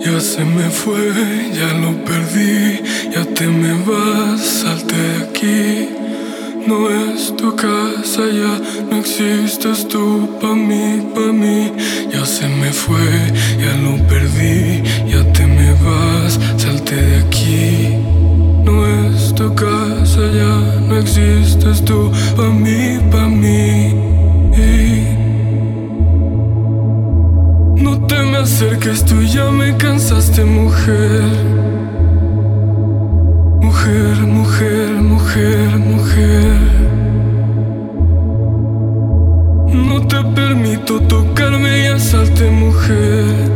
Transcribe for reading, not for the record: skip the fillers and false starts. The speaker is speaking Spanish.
Ya se me fue, ya lo perdí, ya te me vas, salte de aquí. No es tu casa, ya no existes tú pa' mí. Ya se me fue, ya lo perdí, ya te me vas, salte de aquí. No es tu casa, ya no existes tú pa' mí. No te me acerques, tú ya me cansaste, mujer. Mujer. No te permito tocarme, ya salte, mujer.